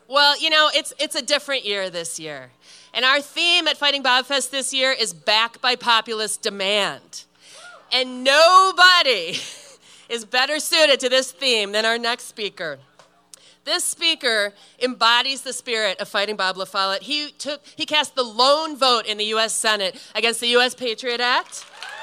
Well, you know, it's a different year this year. And our theme at Fighting Bobfest this year is back by populist demand. And nobody is better suited to this theme than our next speaker. This speaker embodies the spirit of Fighting Bob La Follette. He cast the lone vote in the U.S. Senate against the U.S. Patriot Act.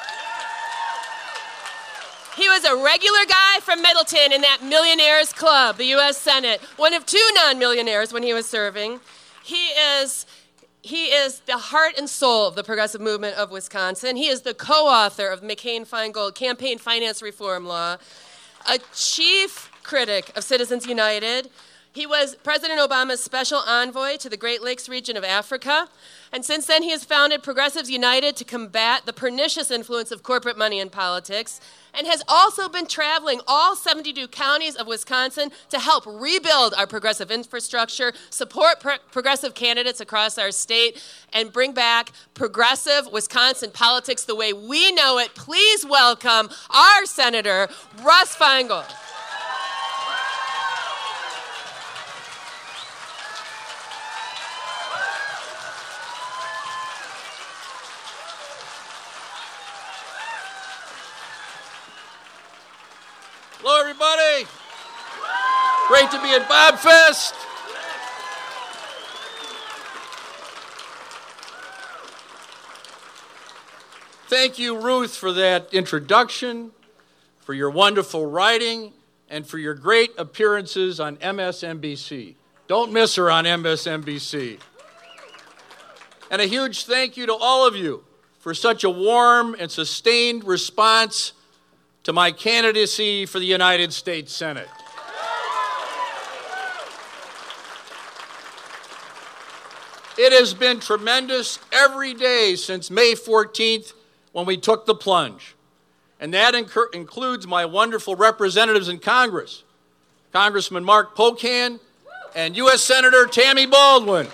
He was a regular guy from Middleton in that Millionaires Club, the U.S. Senate, one of two non-millionaires when he was serving. He is the heart and soul of the progressive movement of Wisconsin. He is the co-author of McCain-Feingold Campaign Finance Reform Law, a chief critic of Citizens United. He was President Obama's special envoy to the Great Lakes region of Africa. And since then, he has founded Progressives United to combat the pernicious influence of corporate money in politics, and has also been traveling all 72 counties of Wisconsin to help rebuild our progressive infrastructure, support progressive candidates across our state, and bring back progressive Wisconsin politics the way we know it. Please welcome our Senator, Russ Feingold. Hello, everybody. Great to be at Bobfest. Thank you, Ruth, for that introduction, for your wonderful writing, and for your great appearances on MSNBC. Don't miss her on MSNBC. And a huge thank you to all of you for such a warm and sustained response to my candidacy for the United States Senate. It has been tremendous every day since May 14th when we took the plunge. And that includes my wonderful representatives in Congress, Congressman Mark Pocan and U.S. Senator Tammy Baldwin.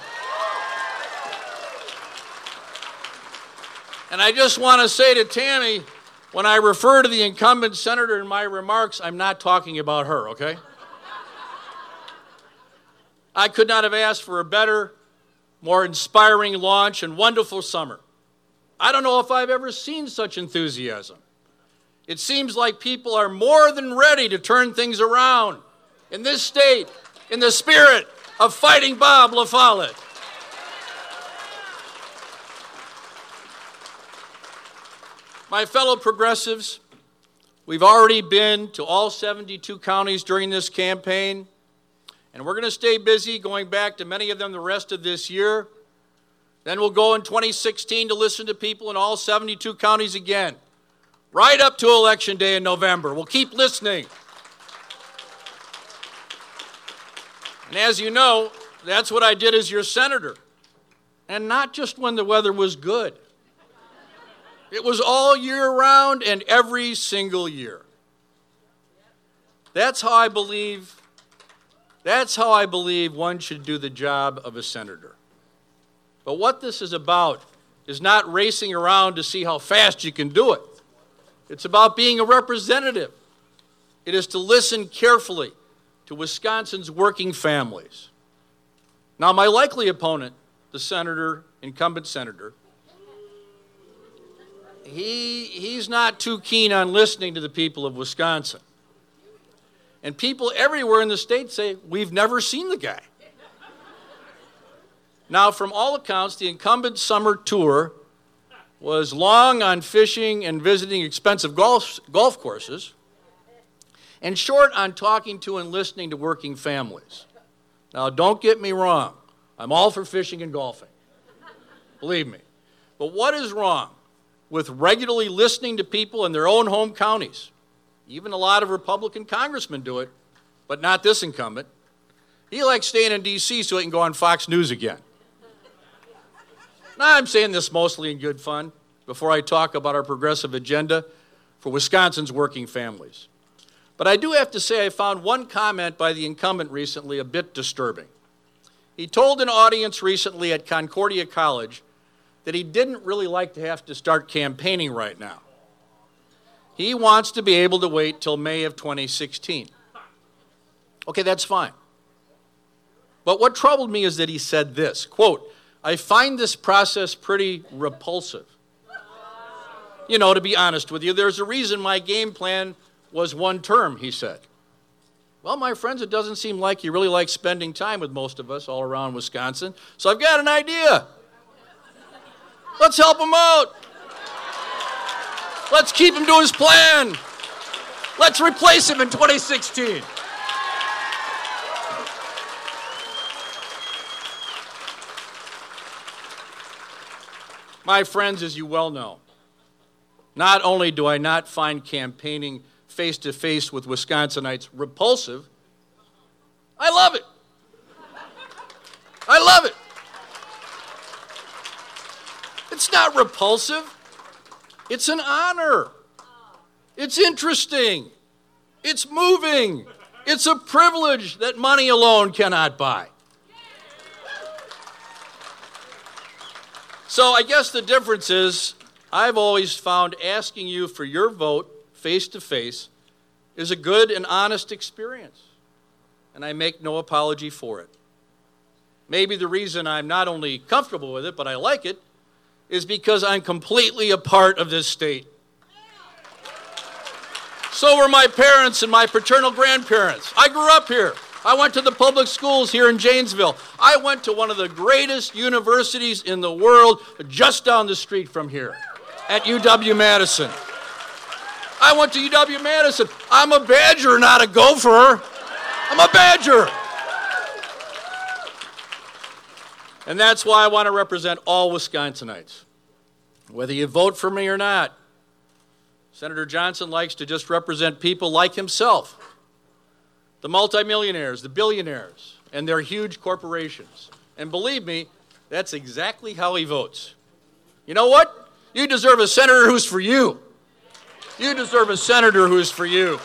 And I just want to say to Tammy, when I refer to the incumbent senator in my remarks, I'm not talking about her, okay? I could not have asked for a better, more inspiring launch and wonderful summer. I don't know if I've ever seen such enthusiasm. It seems like people are more than ready to turn things around in this state, in the spirit of Fighting Bob La Follette. My fellow progressives, we've already been to all 72 counties during this campaign, and we're going to stay busy going back to many of them the rest of this year. Then we'll go in 2016 to listen to people in all 72 counties again, right up to Election Day in November. We'll keep listening. And as you know, that's what I did as your senator, and not just when the weather was good. It was all year round and every single year. That's how I believe one should do the job of a senator. But what this is about is not racing around to see how fast you can do it. It's about being a representative. It is to listen carefully to Wisconsin's working families. Now, my likely opponent, the incumbent senator, he's not too keen on listening to the people of Wisconsin. And people everywhere in the state say, we've never seen the guy. Now, from all accounts, the incumbent summer tour was long on fishing and visiting expensive golf courses, and short on talking to and listening to working families. Now, don't get me wrong. I'm all for fishing and golfing. Believe me. But what is wrong with regularly listening to people in their own home counties? Even a lot of Republican congressmen do it, but not this incumbent. He likes staying in D.C. so he can go on Fox News again. Now, I'm saying this mostly in good fun before I talk about our progressive agenda for Wisconsin's working families. But I do have to say I found one comment by the incumbent recently a bit disturbing. He told an audience recently at Concordia College that he didn't really like to have to start campaigning right now. He wants to be able to wait till May of 2016. Okay, that's fine. But what troubled me is that he said this, quote, "I find this process pretty repulsive." You know, to be honest with you, there's a reason my game plan was one term, he said. Well, my friends, it doesn't seem like you really like spending time with most of us all around Wisconsin, so I've got an idea. Let's help him out. Let's keep him to his plan. Let's replace him in 2016. My friends, as you well know, not only do I not find campaigning face-to-face with Wisconsinites repulsive, I love it. I love it. It's not repulsive. It's an honor. It's interesting. It's moving. It's a privilege that money alone cannot buy. So I guess the difference is I've always found asking you for your vote face-to-face is a good and honest experience, and I make no apology for it. Maybe the reason I'm not only comfortable with it, but I like it, is because I'm completely a part of this state. So were my parents and my paternal grandparents. I grew up here. I went to the public schools here in Janesville. I went to one of the greatest universities in the world just down the street from here, at UW-Madison. I went to UW-Madison. I'm a Badger, not a Gopher. I'm a Badger. And that's why I want to represent all Wisconsinites, whether you vote for me or not. Senator Johnson likes to just represent people like himself, the multimillionaires, the billionaires, and their huge corporations. And believe me, that's exactly how he votes. You know what? You deserve a senator who's for you. You deserve a senator who's for you.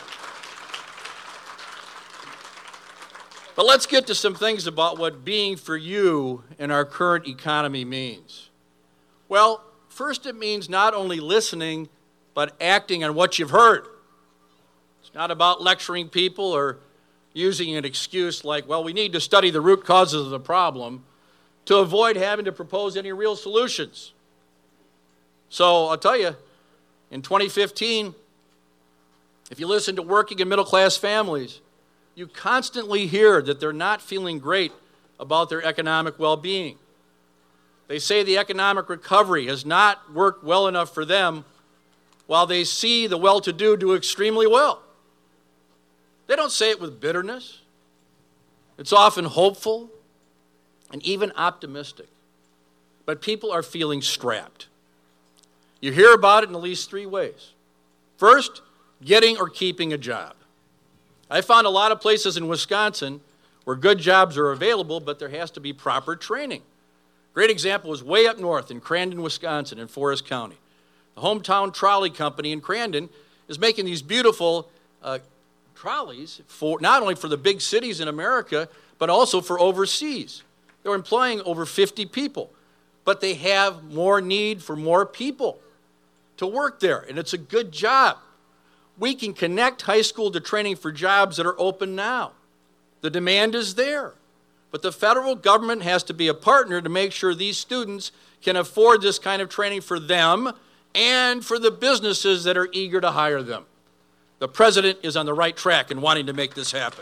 But let's get to some things about what being for you in our current economy means. Well, first it means not only listening, but acting on what you've heard. It's not about lecturing people or using an excuse like, well, we need to study the root causes of the problem to avoid having to propose any real solutions. So I'll tell you, in 2015, if you listen to working and middle-class families, you constantly hear that they're not feeling great about their economic well-being. They say the economic recovery has not worked well enough for them, while they see the well-to-do do extremely well. They don't say it with bitterness. It's often hopeful and even optimistic. But people are feeling strapped. You hear about it in at least three ways. First, getting or keeping a job. I found a lot of places in Wisconsin where good jobs are available, but there has to be proper training. Great example is way up north in Crandon, Wisconsin, in Forest County. The Hometown Trolley Company in Crandon is making these beautiful trolleys for not only for the big cities in America, but also for overseas. They're employing over 50 people, but they have more need for more people to work there, and it's a good job. We can connect high school to training for jobs that are open now. The demand is there, but the federal government has to be a partner to make sure these students can afford this kind of training for them and for the businesses that are eager to hire them. The president is on the right track in wanting to make this happen.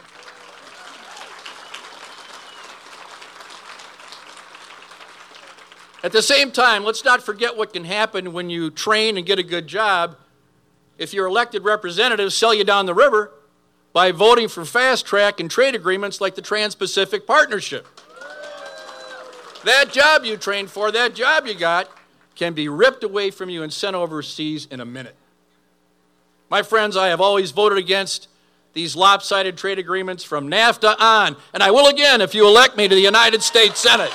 At the same time, let's not forget what can happen when you train and get a good job if your elected representatives sell you down the river by voting for fast track and trade agreements like the Trans-Pacific Partnership. That job you trained for, that job you got, can be ripped away from you and sent overseas in a minute. My friends, I have always voted against these lopsided trade agreements from NAFTA on, and I will again if you elect me to the United States Senate.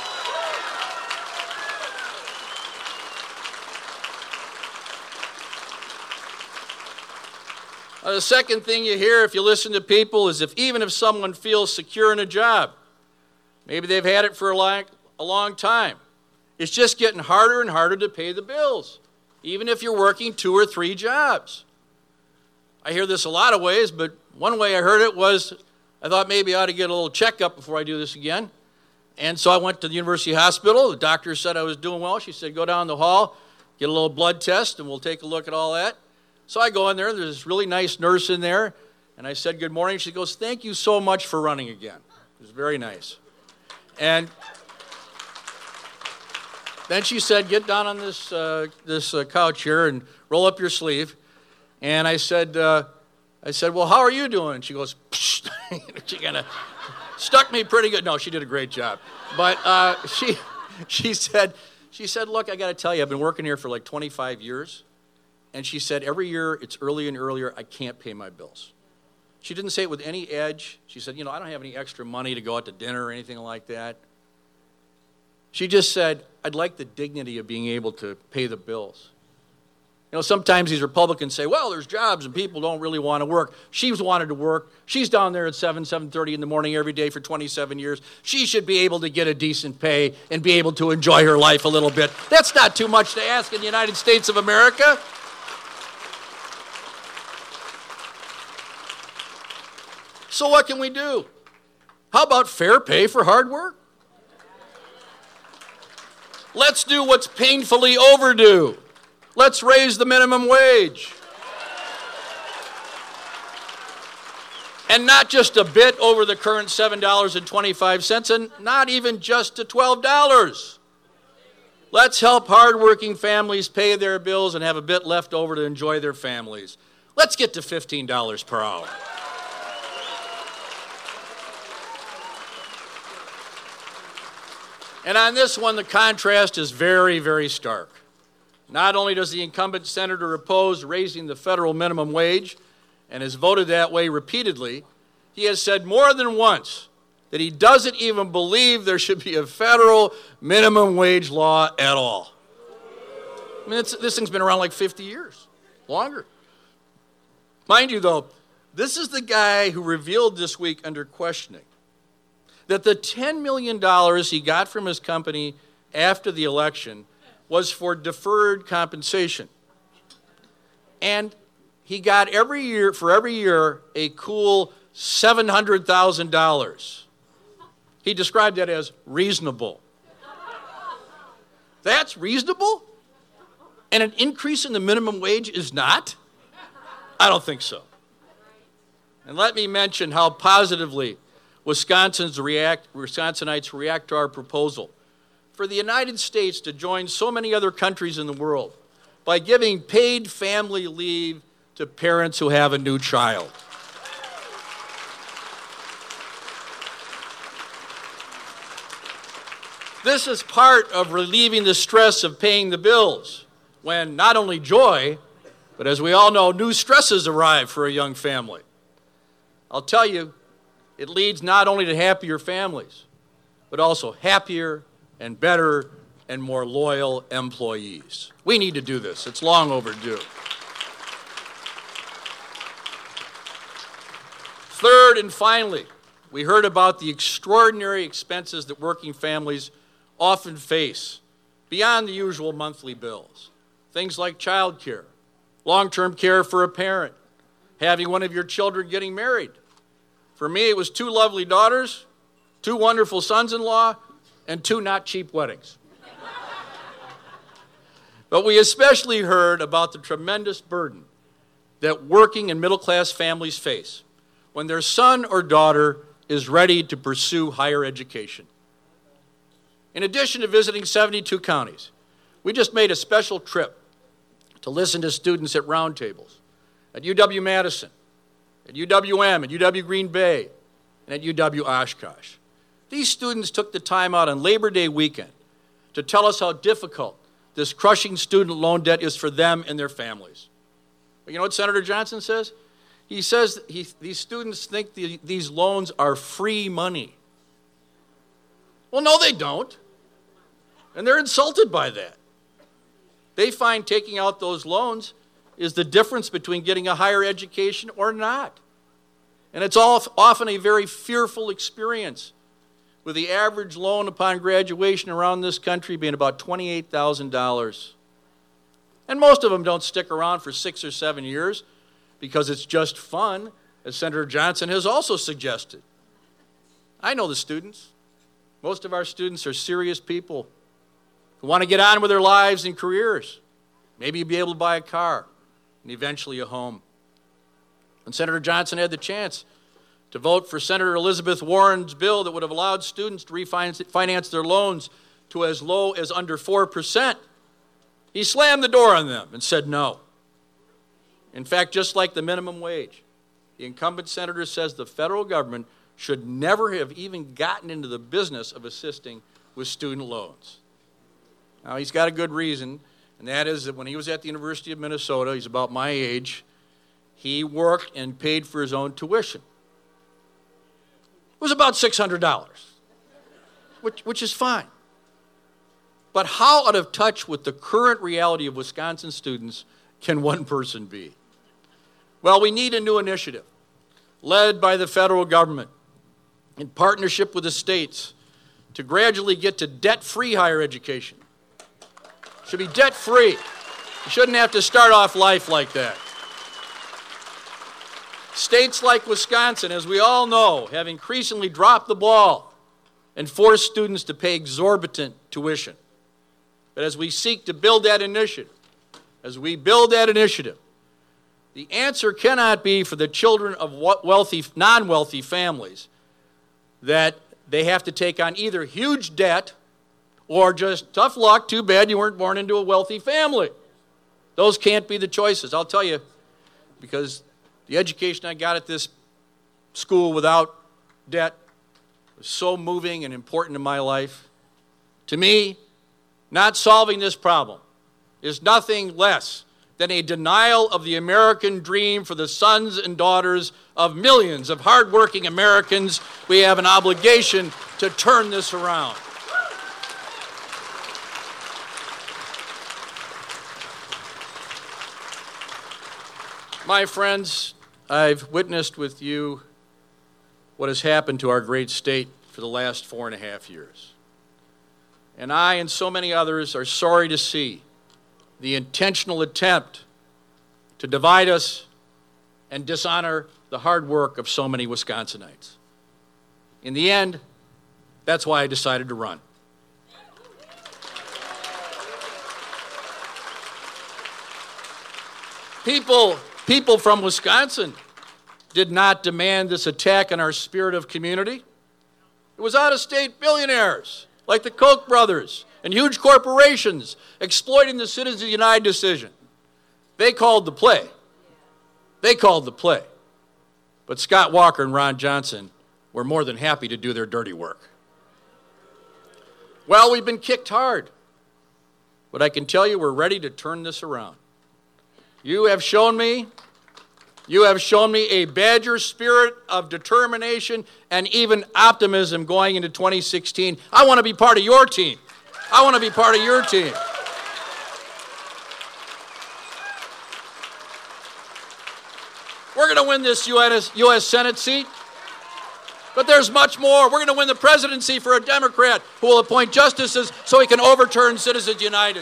The second thing you hear if you listen to people is even if someone feels secure in a job, maybe they've had it for a long time, it's just getting harder and harder to pay the bills, even if you're working 2 or 3 jobs. I hear this a lot of ways, but one way I heard it was, I thought maybe I ought to get a little checkup before I do this again. And so I went to the University Hospital. The doctor said I was doing well. She said, go down the hall, get a little blood test, and we'll take a look at all that. So I go in there. There's this really nice nurse in there. And I said, good morning. She goes, thank you so much for running again. It was very nice. And then she said, get down on this couch here and roll up your sleeve. And I said, well, how are you doing? She goes, psh. She kind of stuck me pretty good. No, she did a great job. But she said, look, I got to tell you, I've been working here for like 25 years. And she said, every year it's earlier and earlier, I can't pay my bills. She didn't say it with any edge. She said, I don't have any extra money to go out to dinner or anything like that. She just said, I'd like the dignity of being able to pay the bills. Sometimes these Republicans say, well, there's jobs and people don't really want to work. She's wanted to work. She's down there at 7:30 in the morning every day for 27 years. She should be able to get a decent pay and be able to enjoy her life a little bit. That's not too much to ask in the United States of America. So what can we do? How about fair pay for hard work? Let's do what's painfully overdue. Let's raise the minimum wage. And not just a bit over the current $7.25, and not even just to $12. Let's help hardworking families pay their bills and have a bit left over to enjoy their families. Let's get to $15 per hour. And on this one, the contrast is very, very stark. Not only does the incumbent senator oppose raising the federal minimum wage and has voted that way repeatedly, he has said more than once that he doesn't even believe there should be a federal minimum wage law at all. I mean, this thing's been around like 50 years, longer. Mind you, though, this is the guy who revealed this week under questioning that the $10 million he got from his company after the election was for deferred compensation. And he got every year, a cool $700,000. He described that as reasonable. That's reasonable? And an increase in the minimum wage is not? I don't think so. And let me mention how positively Wisconsinites react to our proposal for the United States to join so many other countries in the world by giving paid family leave to parents who have a new child. This is part of relieving the stress of paying the bills when not only joy, but as we all know, new stresses arrive for a young family. I'll tell you, it leads not only to happier families, but also happier and better and more loyal employees. We need to do this. It's long overdue. Third and finally, we heard about the extraordinary expenses that working families often face beyond the usual monthly bills. Things like child care, long-term care for a parent, having one of your children getting married. For me, it was 2 lovely daughters, 2 wonderful sons-in-law, and 2 not cheap weddings. But we especially heard about the tremendous burden that working and middle-class families face when their son or daughter is ready to pursue higher education. In addition to visiting 72 counties, we just made a special trip to listen to students at roundtables at UW-Madison, at UWM, at UW Green Bay, and at UW Oshkosh. These students took the time out on Labor Day weekend to tell us how difficult this crushing student loan debt is for them and their families. But you know what Senator Johnson says? He says these students think these loans are free money. Well, no, they don't. And they're insulted by that. They find taking out those loans is the difference between getting a higher education or not. And it's often a very fearful experience, with the average loan upon graduation around this country being about $28,000. And most of them don't stick around for 6 or 7 years because it's just fun, as Senator Johnson has also suggested. I know the students. Most of our students are serious people who want to get on with their lives and careers. Maybe be able to buy a car and eventually a home. When Senator Johnson had the chance to vote for Senator Elizabeth Warren's bill that would have allowed students to refinance their loans to as low as under 4%, he slammed the door on them and said no. In fact, just like the minimum wage, the incumbent senator says the federal government should never have even gotten into the business of assisting with student loans. Now, he's got a good reason, and that is that when he was at the University of Minnesota, he's about my age, he worked and paid for his own tuition. It was about $600, which is fine. But how out of touch with the current reality of Wisconsin students can one person be? Well, we need a new initiative led by the federal government in partnership with the states to gradually get to debt-free higher education. It should be debt-free. You shouldn't have to start off life like that. States like Wisconsin, as we all know, have increasingly dropped the ball and forced students to pay exorbitant tuition. But as we seek to build that initiative, the answer cannot be for the children of non-wealthy families that they have to take on either huge debt or just tough luck, too bad you weren't born into a wealthy family. Those can't be the choices. I'll tell you, because the education I got at this school without debt was so moving and important in my life. To me, not solving this problem is nothing less than a denial of the American dream for the sons and daughters of millions of hardworking Americans. We have an obligation to turn this around. My friends, I've witnessed with you what has happened to our great state for the last 4.5 years. And I and so many others are sorry to see the intentional attempt to divide us and dishonor the hard work of so many Wisconsinites. In the end, that's why I decided to run. People from Wisconsin did not demand this attack on our spirit of community. It was out-of-state billionaires like the Koch brothers and huge corporations exploiting the Citizens United decision. They called the play. But Scott Walker and Ron Johnson were more than happy to do their dirty work. Well, we've been kicked hard, but I can tell you we're ready to turn this around. You have shown me a Badger spirit of determination and even optimism going into 2016. I want to be part of your team. We're going to win this U.S. Senate seat, but there's much more. We're going to win the presidency for a Democrat who will appoint justices so he can overturn Citizens United.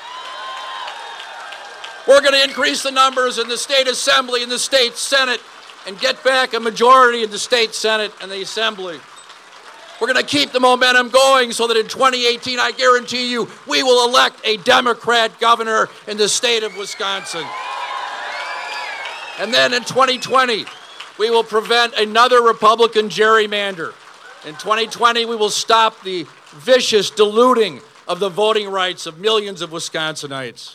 We're going to increase the numbers in the state assembly and the state senate and get back a majority in the state senate and the assembly. We're going to keep the momentum going so that in 2018, I guarantee you, we will elect a Democrat governor in the state of Wisconsin. And then in 2020, we will prevent another Republican gerrymander. In 2020, we will stop the vicious diluting of the voting rights of millions of Wisconsinites.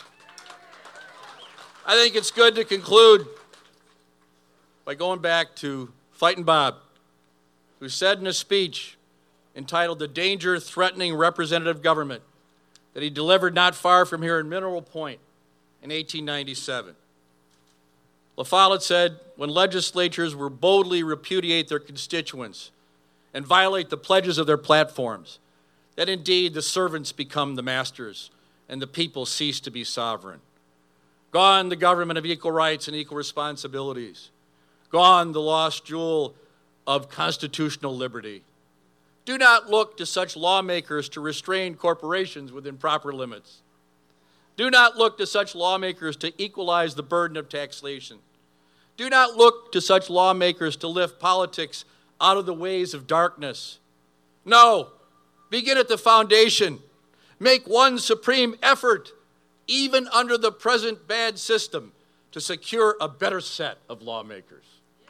I think it's good to conclude by going back to Fightin' Bob, who said in a speech entitled "The Danger Threatening Representative Government" that he delivered not far from here in Mineral Point in 1897. La Follette said, when legislatures will boldly repudiate their constituents and violate the pledges of their platforms, that indeed the servants become the masters and the people cease to be sovereign. Gone the government of equal rights and equal responsibilities. Gone the lost jewel of constitutional liberty. Do not look to such lawmakers to restrain corporations within proper limits. Do not look to such lawmakers to equalize the burden of taxation. Do not look to such lawmakers to lift politics out of the ways of darkness. No, Begin at the foundation. Make one supreme effort, even under the present bad system, to secure a better set of lawmakers.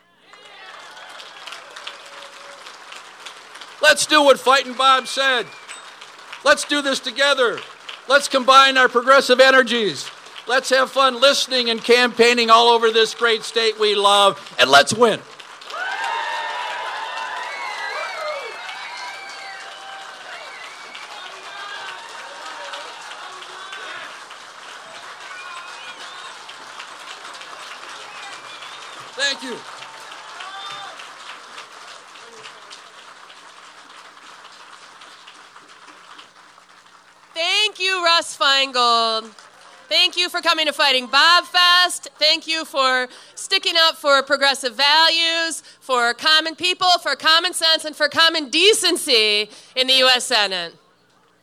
Let's do what Fightin' Bob said. Let's do this together. Let's combine our progressive energies. Let's have fun listening and campaigning all over this great state we love, and let's win. Thank you. Thank you, Russ Feingold. Thank you for coming to Fighting Bob Fest. Thank you for sticking up for progressive values, for common people, for common sense, and for common decency in the U.S. Senate.